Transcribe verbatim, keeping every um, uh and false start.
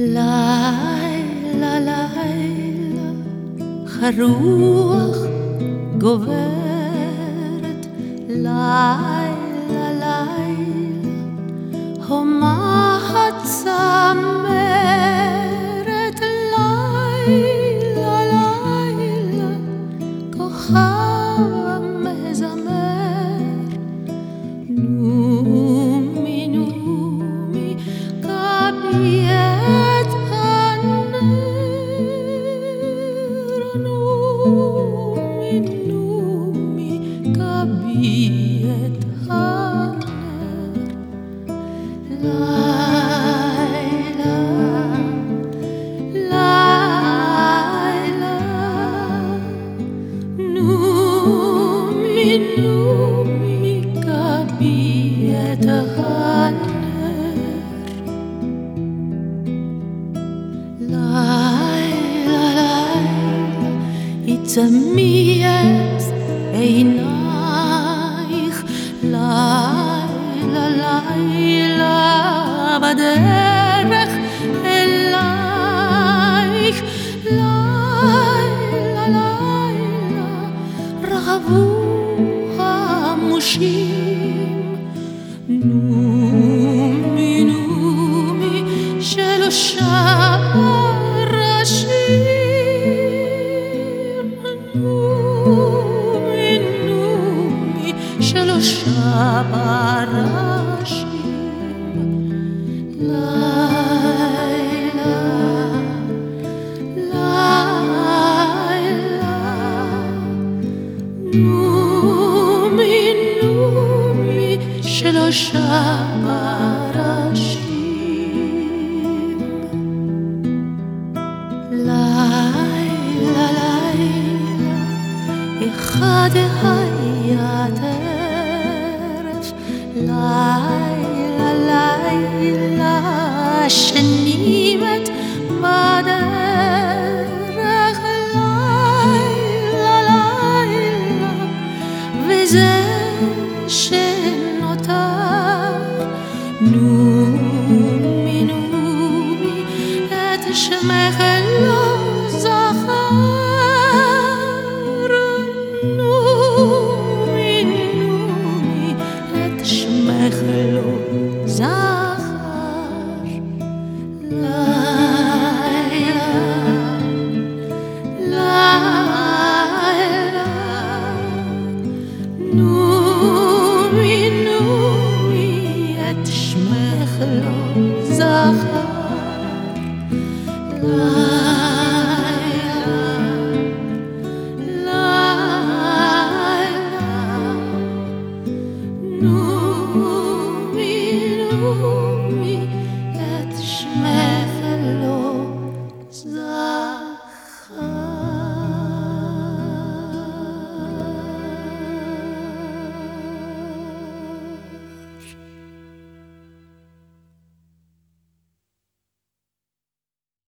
לילה לילה הרוח גוברת, לילה לילה הומה הצמרת, לילה לילה כוכב מזמר. נומי נומי כבי את הנר, נומי נומי כבי את הנר. לילה לילה נומי נומי כבי את הנר. לילה לילה עצמי את עינייך, לילה לילה בדרך אלייך, לילה לילה רחבו המושים. נומי נומי שלושה פרשים, נומי נומי שלושה פרשים. לילה לילה נומי נומי שלושה פרשים. לילה לילה אחד היה טרף, לילה לילה השני מת בדרך, לילה לילה וזה שנותר. נומי נומי את שמך לא זכר, נומי נומי את שמך לא זכר. לילה לילה נומי נומי את שמך לא זכר. לילה לילה נומי נומי את שמך